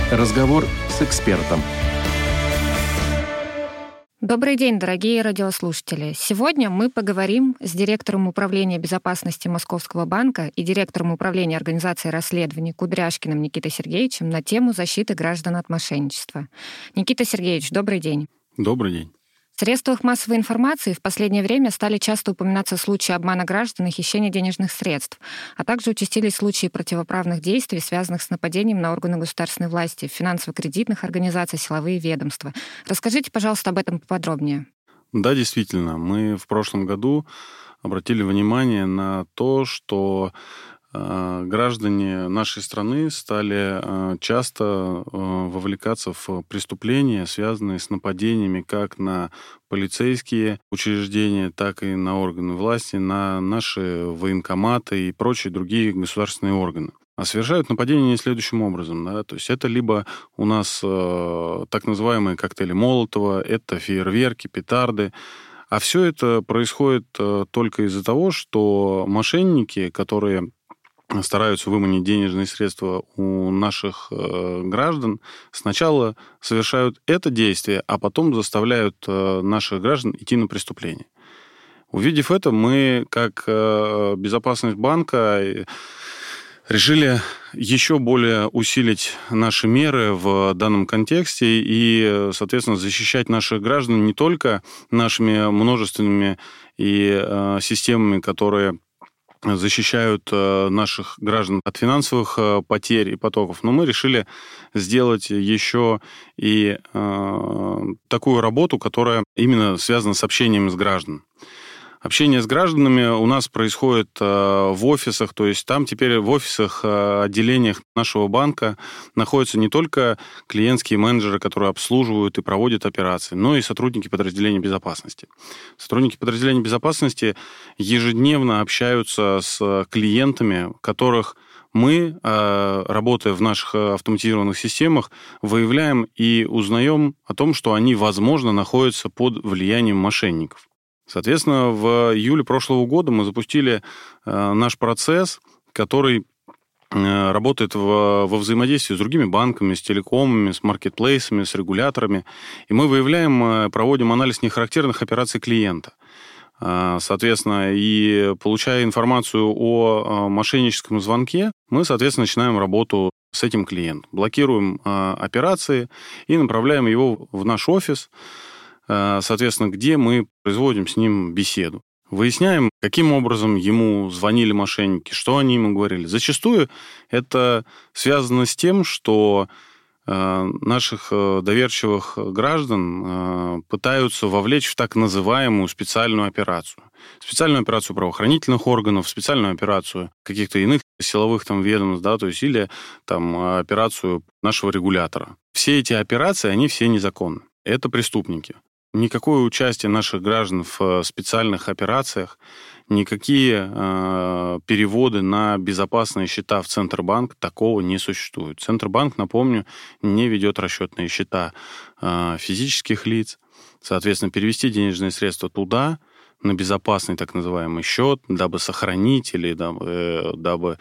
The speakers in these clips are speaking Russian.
Разговор с экспертом. Добрый день, дорогие радиослушатели. Сегодня мы поговорим с директором управления безопасности Московского банка и директором управления организации расследований Кудряшкиным Никитой Сергеевичем на тему защиты граждан от мошенничества. Никита Сергеевич, добрый день. Добрый день. В средствах массовой информации в последнее время стали часто упоминаться случаи обмана граждан и хищения денежных средств, а также участились случаи противоправных действий, связанных с нападением на органы государственной власти, финансово-кредитных организаций, силовые ведомства. Расскажите, пожалуйста, об этом поподробнее. Да, действительно, мы в прошлом году обратили внимание на то, что граждане нашей страны стали часто вовлекаться в преступления, связанные с нападениями как на полицейские учреждения, так и на органы власти, на наши военкоматы и прочие другие государственные органы. А совершают нападения следующим образом. Да? То есть это либо у нас так называемые коктейли Молотова, это фейерверки, петарды. А все это происходит только из-за того, что мошенники, которые стараются выманить денежные средства у наших граждан, сначала совершают это действие, а потом заставляют наших граждан идти на преступление. Увидев это, мы, как безопасность банка, решили еще более усилить наши меры в данном контексте и, соответственно, защищать наших граждан не только нашими множественными и системами, которые защищают наших граждан от финансовых потерь и потоков. Но мы решили сделать еще и такую работу, которая именно связана с общением с гражданами. Общение с гражданами у нас происходит в офисах, то есть там теперь в офисах, отделениях нашего банка находятся не только клиентские менеджеры, которые обслуживают и проводят операции, но и сотрудники подразделений безопасности. Сотрудники подразделений безопасности ежедневно общаются с клиентами, которых мы, работая в наших автоматизированных системах, выявляем и узнаем о том, что они, возможно, находятся под влиянием мошенников. Соответственно, в июле прошлого года мы запустили наш процесс, который работает во взаимодействии с другими банками, с телекомами, с маркетплейсами, с регуляторами. И мы выявляем, проводим анализ нехарактерных операций клиента. Соответственно, и получая информацию о мошенническом звонке, мы, соответственно, начинаем работу с этим клиентом. Блокируем операции и направляем его в наш офис, соответственно, где мы производим с ним беседу. Выясняем, каким образом ему звонили мошенники, что они ему говорили. Зачастую это связано с тем, что наших доверчивых граждан пытаются вовлечь в так называемую специальную операцию. Специальную операцию правоохранительных органов, специальную операцию каких-то иных силовых там ведомств, да, то есть или там операцию нашего регулятора. Все эти операции, они все незаконны. Это преступники. Никакое участие наших граждан в специальных операциях, никакие переводы на безопасные счета в Центробанк, такого не существует. Центробанк, напомню, не ведет расчетные счета физических лиц. Соответственно, перевести денежные средства туда, на безопасный так называемый счет, дабы сохранить или дабы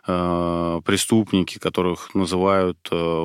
преступники, которых называют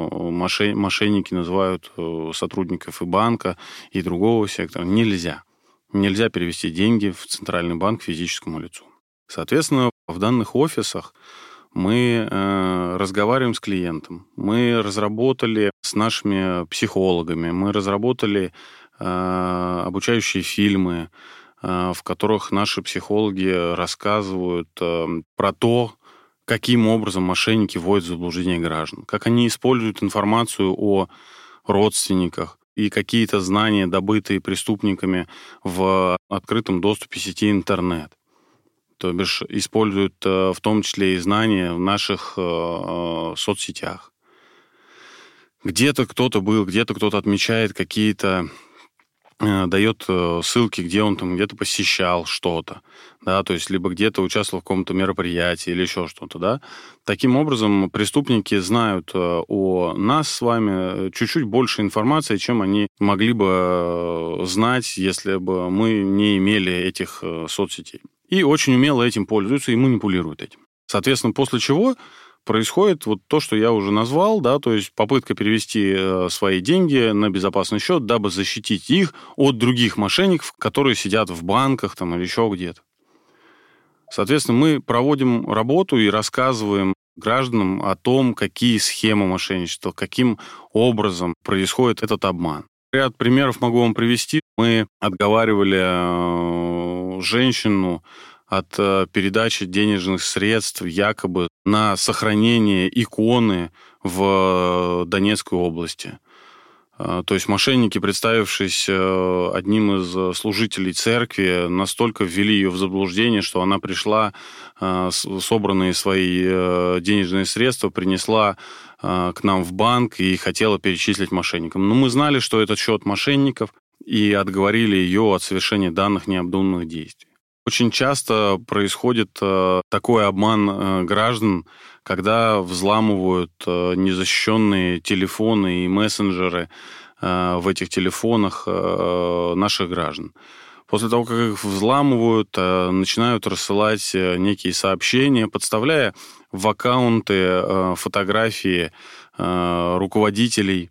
мошенники, называют сотрудников и банка, и другого сектора, нельзя. Нельзя перевести деньги в Центральный банк физическому лицу. Соответственно, в данных офисах мы разговариваем с клиентом, мы разработали с нашими психологами, мы разработали обучающие фильмы, в которых наши психологи рассказывают про то, каким образом мошенники вводят в заблуждение граждан, как они используют информацию о родственниках и какие-то знания, добытые преступниками в открытом доступе сети интернет. То бишь используют в том числе и знания в наших соцсетях. Где-то кто-то был, где-то кто-то отмечает какие-то, дает ссылки, где он там где-то посещал что-то, да, то есть либо где-то участвовал в каком-то мероприятии или еще что-то, да. Таким образом, преступники знают о нас с вами чуть-чуть больше информации, чем они могли бы знать, если бы мы не имели этих соцсетей. И очень умело этим пользуются и манипулируют этим. Соответственно, после чего происходит вот то, что я уже назвал, да, то есть попытка перевести свои деньги на безопасный счет, дабы защитить их от других мошенников, которые сидят в банках там, или еще где-то. Соответственно, мы проводим работу и рассказываем гражданам о том, какие схемы мошенничества, каким образом происходит этот обман. Ряд примеров могу вам привести. Мы отговаривали женщину от передачи денежных средств якобы на сохранение иконы в Донецкой области. То есть мошенники, представившись одним из служителей церкви, настолько ввели ее в заблуждение, что она пришла, собранные свои денежные средства, принесла к нам в банк и хотела перечислить мошенникам. Но мы знали, что это счет мошенников, и отговорили ее от совершения данных необдуманных действий. Очень часто происходит такой обман граждан, когда взламывают незащищенные телефоны и мессенджеры в этих телефонах наших граждан. После того, как их взламывают, начинают рассылать некие сообщения, подставляя в аккаунты фотографии руководителей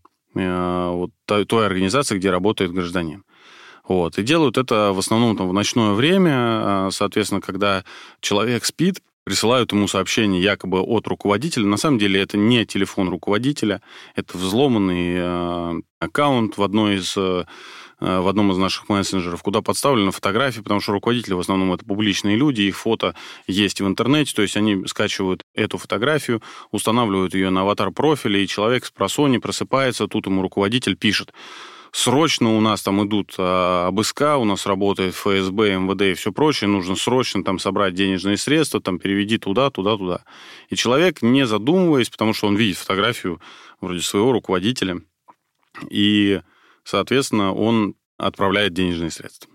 той организации, где работает гражданин. И делают это в основном в ночное время. Соответственно, когда человек спит, присылают ему сообщение якобы от руководителя. На самом деле это не телефон руководителя, это взломанный аккаунт в одном из наших мессенджеров, куда подставлена фотография, потому что руководители в основном это публичные люди, их фото есть в интернете, то есть они скачивают эту фотографию, устанавливают ее на аватар профиля, и человек с просонья просыпается, тут ему руководитель пишет: срочно у нас там идут обыска, у нас работает ФСБ, МВД и все прочее, нужно срочно там собрать денежные средства, там переведи туда. И человек, не задумываясь, потому что он видит фотографию вроде своего руководителя, и, соответственно, он отправляет денежные средства.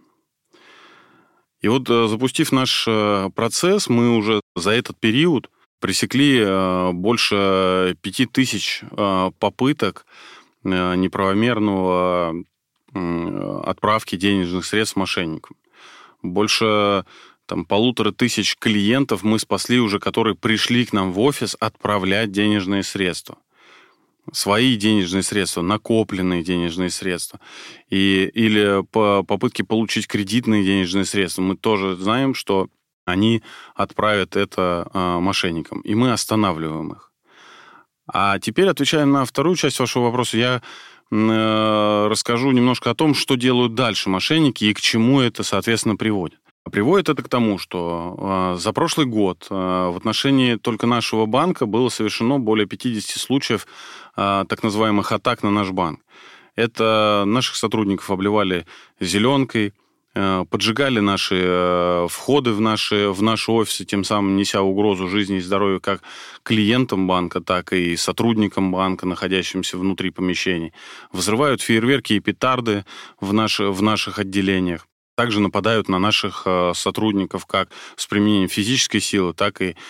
И запустив наш процесс, мы уже за этот период пресекли больше 5000 попыток неправомерного отправки денежных средств мошенникам. Больше 1500 клиентов мы спасли уже, которые пришли к нам в офис отправлять денежные средства. Свои денежные средства, накопленные денежные средства. Или по попытке получить кредитные денежные средства. Мы тоже знаем, что они отправят это мошенникам, и мы останавливаем их. А теперь, отвечая на вторую часть вашего вопроса, я расскажу немножко о том, что делают дальше мошенники и к чему это, соответственно, приводит. Приводит это к тому, что за прошлый год в отношении только нашего банка было совершено более 50 случаев так называемых атак на наш банк. Это наших сотрудников обливали зеленкой, поджигали наши входы в наши офисы, тем самым неся угрозу жизни и здоровью как клиентам банка, так и сотрудникам банка, находящимся внутри помещений. Взрывают фейерверки и петарды в наших отделениях. Также нападают на наших сотрудников как с применением физической силы, так и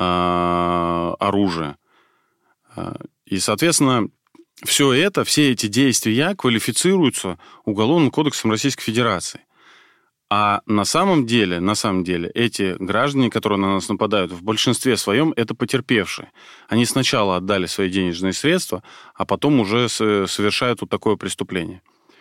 оружия. И, соответственно, все эти действия квалифицируются Уголовным кодексом Российской Федерации. А на самом деле, эти граждане, которые на нас нападают, в большинстве своем это потерпевшие. Они сначала отдали свои денежные средства, а потом уже совершают такое преступление.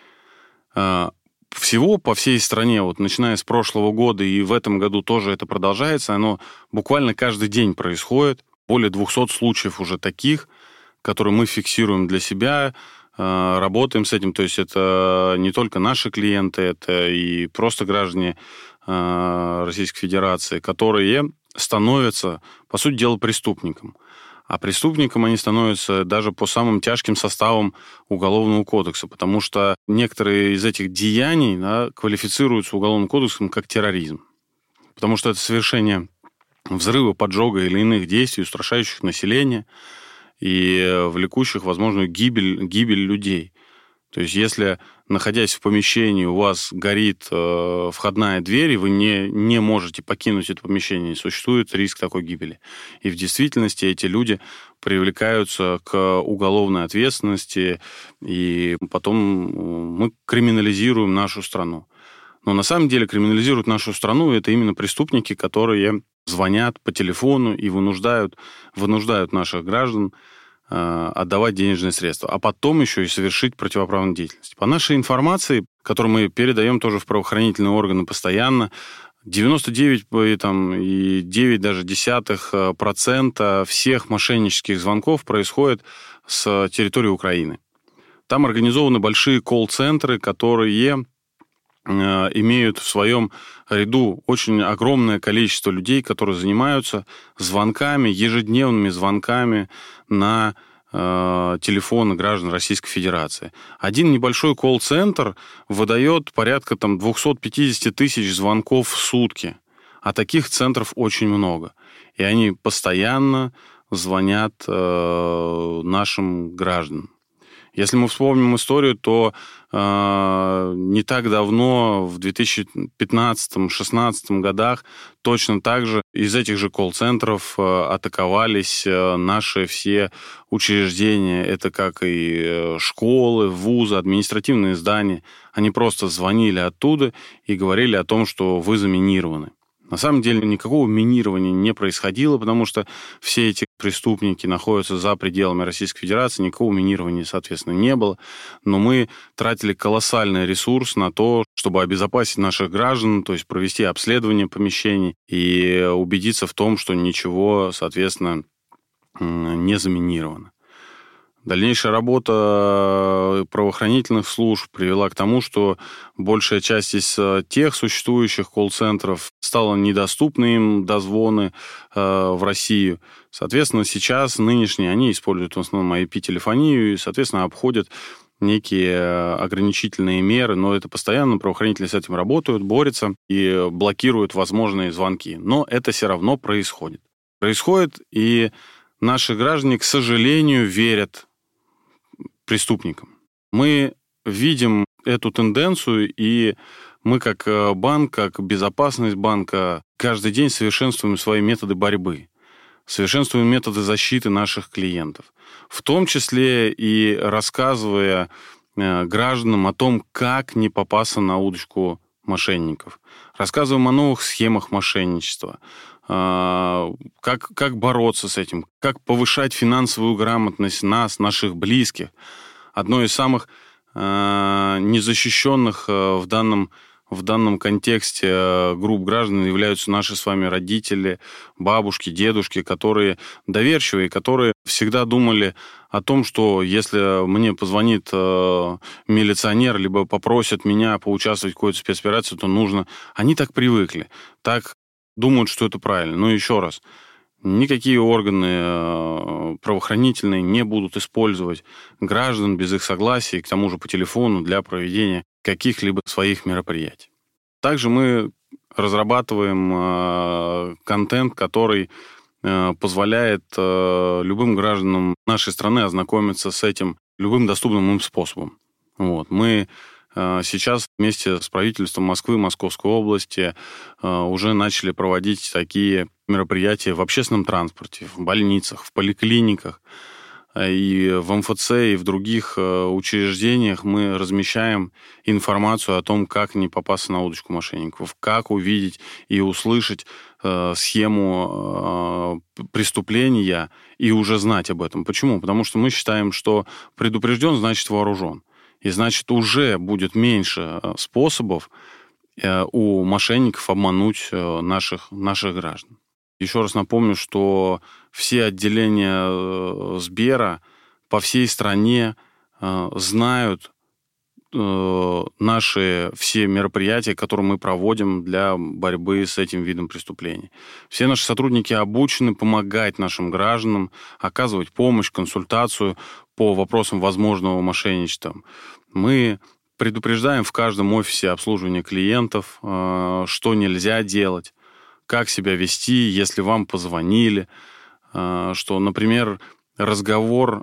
Всего по всей стране, начиная с прошлого года и в этом году тоже это продолжается, оно буквально каждый день происходит. Более 200 случаев уже таких, которые мы фиксируем для себя, работаем с этим, то есть это не только наши клиенты, это и просто граждане Российской Федерации, которые становятся, по сути дела, преступником. А преступником они становятся даже по самым тяжким составам Уголовного кодекса, потому что некоторые из этих деяний квалифицируются Уголовным кодексом как терроризм. Потому что это совершение взрыва, поджога или иных действий, устрашающих население, и влекущих возможную гибель людей. То есть, если, находясь в помещении, у вас горит входная дверь, и вы не можете покинуть это помещение, существует риск такой гибели. И в действительности эти люди привлекаются к уголовной ответственности, и потом мы криминализируем нашу страну. Но на самом деле криминализируют нашу страну это именно преступники, которые звонят по телефону и вынуждают наших граждан отдавать денежные средства, а потом еще и совершить противоправную деятельность. По нашей информации, которую мы передаем тоже в правоохранительные органы постоянно, 99,9% всех мошеннических звонков происходит с территории Украины. Там организованы большие колл-центры, которые имеют в своем ряду очень огромное количество людей, которые занимаются звонками, ежедневными звонками на телефоны граждан Российской Федерации. Один небольшой колл-центр выдает порядка 250 тысяч звонков в сутки, а таких центров очень много. И они постоянно звонят нашим гражданам. Если мы вспомним историю, то не так давно, в 2015-2016 годах, точно так же из этих же колл-центров атаковались наши все учреждения. Это как и школы, вузы, административные здания. Они просто звонили оттуда и говорили о том, что вы заминированы. На самом деле никакого минирования не происходило, потому что все эти преступники находятся за пределами Российской Федерации, никакого минирования, соответственно, не было. Но мы тратили колоссальный ресурс на то, чтобы обезопасить наших граждан, то есть провести обследование помещений и убедиться в том, что ничего, соответственно, не заминировано. Дальнейшая работа правоохранительных служб привела к тому, что большая часть из тех существующих колл-центров стала недоступны им дозвоны в Россию. Соответственно, сейчас нынешние, они используют в основном IP-телефонию и, соответственно, обходят некие ограничительные меры, но это постоянно, правоохранители с этим работают, борются и блокируют возможные звонки. Но это все равно происходит. Происходит, и наши граждане, к сожалению, верят преступникам. Мы видим эту тенденцию, и мы как банк, как безопасность банка каждый день совершенствуем свои методы борьбы, совершенствуем методы защиты наших клиентов, в том числе и рассказывая гражданам о том, как не попасться на удочку мошенников. Рассказываем о новых схемах мошенничества, как бороться с этим, как повышать финансовую грамотность нас, наших близких. Одной из самых незащищенных в данном контексте групп граждан являются наши с вами родители, бабушки, дедушки, которые доверчивые, которые всегда думали о том, что если мне позвонит милиционер, либо попросят меня поучаствовать в какой-то спецоперации, то нужно... Они так привыкли, так думают, что это правильно. Но еще раз, никакие органы правоохранительные не будут использовать граждан без их согласия, к тому же по телефону, для проведения каких-либо своих мероприятий. Также мы разрабатываем контент, который позволяет любым гражданам нашей страны ознакомиться с этим любым доступным им способом. Вот. Мы сейчас вместе с правительством Москвы, Московской области уже начали проводить такие мероприятия в общественном транспорте, в больницах, в поликлиниках. И в МФЦ, и в других учреждениях мы размещаем информацию о том, как не попасться на удочку мошенников, как увидеть и услышать схему преступления и уже знать об этом. Почему? Потому что мы считаем, что предупрежден, значит вооружен. И значит, уже будет меньше способов у мошенников обмануть наших граждан. Еще раз напомню, что все отделения Сбера по всей стране знают наши все мероприятия, которые мы проводим для борьбы с этим видом преступлений. Все наши сотрудники обучены помогать нашим гражданам, оказывать помощь, консультацию по вопросам возможного мошенничества. Мы предупреждаем в каждом офисе обслуживания клиентов, что нельзя делать, как себя вести, если вам позвонили, что, например, разговор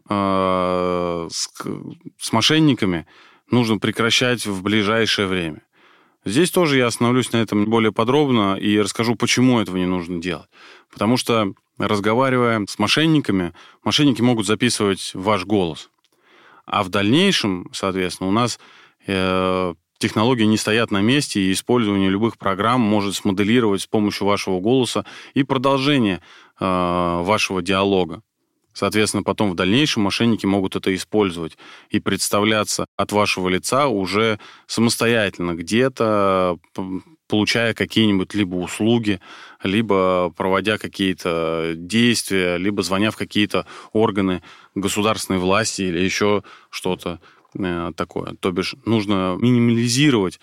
с мошенниками нужно прекращать в ближайшее время. Здесь тоже я остановлюсь на этом более подробно и расскажу, почему этого не нужно делать. Потому что, разговаривая с мошенниками, мошенники могут записывать ваш голос. А в дальнейшем, соответственно, у нас Технологии не стоят на месте, и использование любых программ может смоделировать с помощью вашего голоса и продолжение вашего диалога. Соответственно, потом в дальнейшем мошенники могут это использовать и представляться от вашего лица уже самостоятельно, где-то получая какие-нибудь либо услуги, либо проводя какие-то действия, либо звоня в какие-то органы государственной власти или еще что-то такое. То бишь нужно минимализировать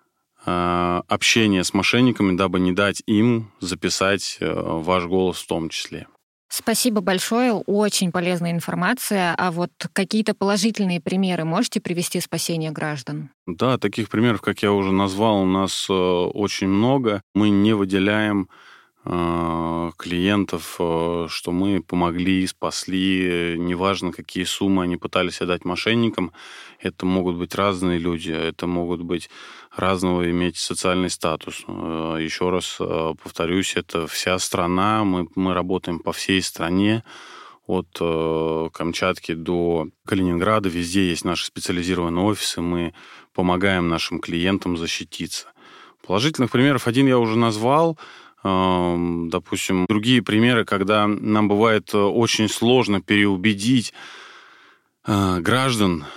общение с мошенниками, дабы не дать им записать ваш голос в том числе. Спасибо большое, очень полезная информация. А вот какие-то положительные примеры можете привести спасения граждан? Да, таких примеров, как я уже назвал, у нас очень много. Мы не выделяем клиентов, что мы помогли, спасли, неважно, какие суммы они пытались отдать мошенникам. Это могут быть разные люди, это могут быть разного иметь социальный статус. Еще раз повторюсь, это вся страна, мы работаем по всей стране, от Камчатки до Калининграда, везде есть наши специализированные офисы, мы помогаем нашим клиентам защититься. Положительных примеров один я уже назвал. Допустим, другие примеры, когда нам бывает очень сложно переубедить граждан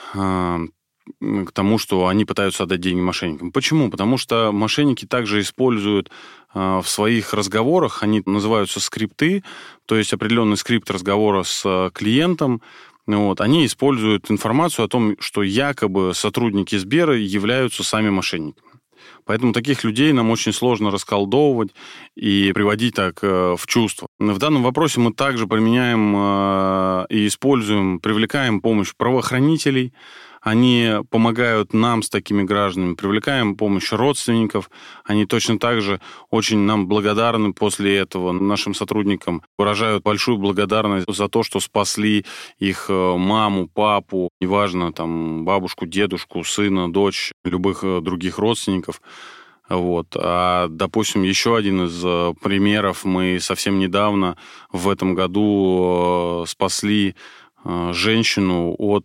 к тому, что они пытаются отдать деньги мошенникам. Почему? Потому что мошенники также используют в своих разговорах, они называются скрипты, то есть определенный скрипт разговора с клиентом. Вот, они используют информацию о том, что якобы сотрудники Сбера являются сами мошенниками. Поэтому таких людей нам очень сложно расколдовывать и приводить так в чувство. В данном вопросе мы также применяем и используем, привлекаем помощь правоохранителей. Они помогают нам с такими гражданами, привлекаем помощь родственников. Они точно так же очень нам благодарны после этого. Нашим сотрудникам выражают большую благодарность за то, что спасли их маму, папу, неважно, там, бабушку, дедушку, сына, дочь, любых других родственников. Вот. А, допустим, еще один из примеров. Мы совсем недавно в этом году спасли женщину от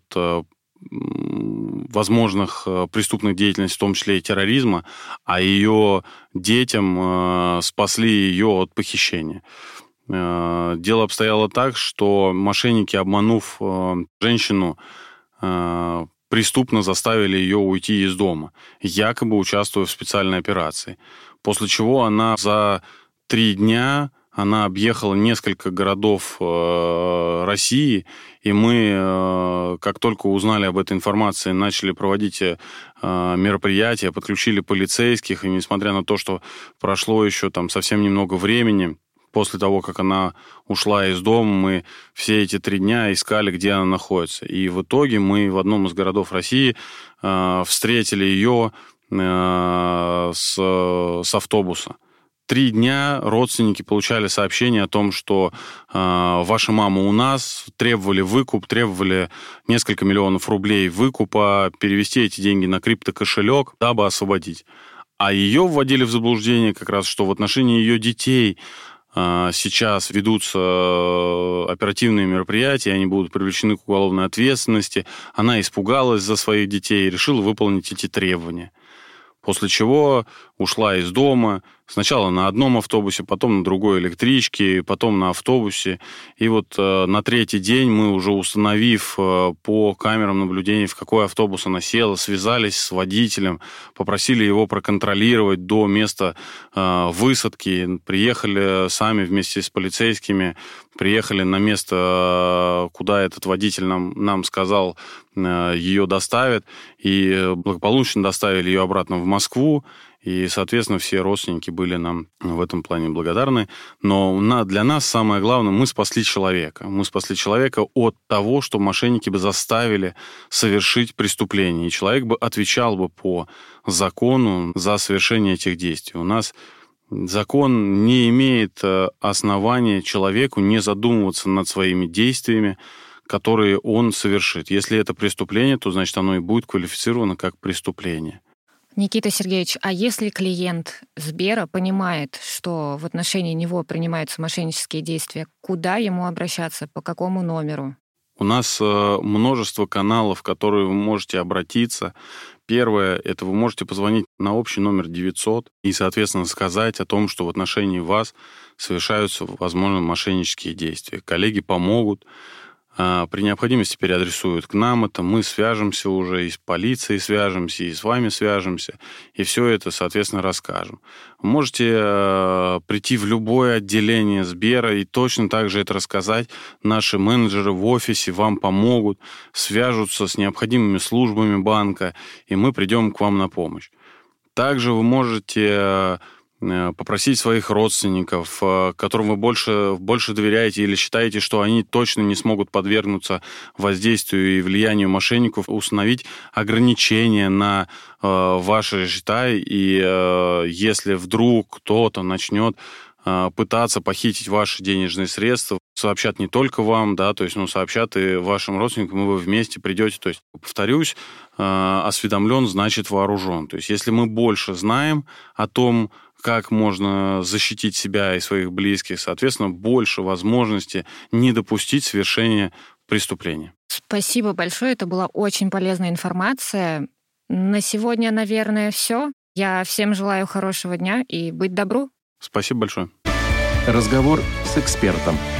возможных преступных деятельностей, в том числе и терроризма, а ее детям спасли ее от похищения. Дело обстояло так, что мошенники, обманув женщину, преступно заставили ее уйти из дома, якобы участвуя в специальной операции. После чего она за 3 дня она объехала несколько городов России, и мы, как только узнали об этой информации, начали проводить мероприятия, подключили полицейских, и несмотря на то, что прошло еще там совсем немного времени, после того, как она ушла из дома, мы все эти 3 дня искали, где она находится. И в итоге мы в одном из городов России встретили ее с автобуса. 3 дня родственники получали сообщение о том, что ваша мама у нас, требовали выкуп, требовали несколько миллионов рублей выкупа, перевести эти деньги на криптокошелек, дабы освободить. А ее вводили в заблуждение как раз, что в отношении ее детей сейчас ведутся оперативные мероприятия, они будут привлечены к уголовной ответственности. Она испугалась за своих детей и решила выполнить эти требования. После чего ушла из дома, сначала на одном автобусе, потом на другой электричке, потом на автобусе. И вот на 3-й день мы, уже установив по камерам наблюдения, в какой автобус она села, связались с водителем, попросили его проконтролировать до места высадки. Приехали сами вместе с полицейскими, приехали на место, куда этот водитель нам сказал, ее доставят, и благополучно доставили ее обратно в Москву. И, соответственно, все родственники были нам в этом плане благодарны. Но для нас самое главное, мы спасли человека. Мы спасли человека от того, что мошенники бы заставили совершить преступление. И человек бы отвечал бы по закону за совершение этих действий. У нас закон не имеет основания человеку не задумываться над своими действиями, которые он совершит. Если это преступление, то, значит, оно и будет квалифицировано как преступление. Никита Сергеевич, а если клиент Сбера понимает, что в отношении него принимаются мошеннические действия, куда ему обращаться, по какому номеру? У нас множество каналов, в которые вы можете обратиться. Первое, это вы можете позвонить на общий номер 900 и, соответственно, сказать о том, что в отношении вас совершаются, возможно, мошеннические действия. Коллеги помогут, при необходимости переадресуют к нам это, мы свяжемся уже, и с полицией свяжемся, и с вами свяжемся, и все это, соответственно, расскажем. Вы можете прийти в любое отделение Сбера и точно так же это рассказать. Наши менеджеры в офисе вам помогут, свяжутся с необходимыми службами банка, и мы придем к вам на помощь. Также вы можете попросить своих родственников, которым вы больше доверяете или считаете, что они точно не смогут подвергнуться воздействию и влиянию мошенников, установить ограничения на ваши счета, и если вдруг кто-то начнет пытаться похитить ваши денежные средства, сообщат не только вам, да, то есть, сообщат и вашим родственникам, и вы вместе придете. То есть, повторюсь, осведомлен значит вооружен. То есть, если мы больше знаем о том, как можно защитить себя и своих близких, соответственно, больше возможности не допустить совершения преступления. Спасибо большое, это была очень полезная информация. На сегодня, наверное, все. Я всем желаю хорошего дня и быть добру. Спасибо большое. Разговор с экспертом.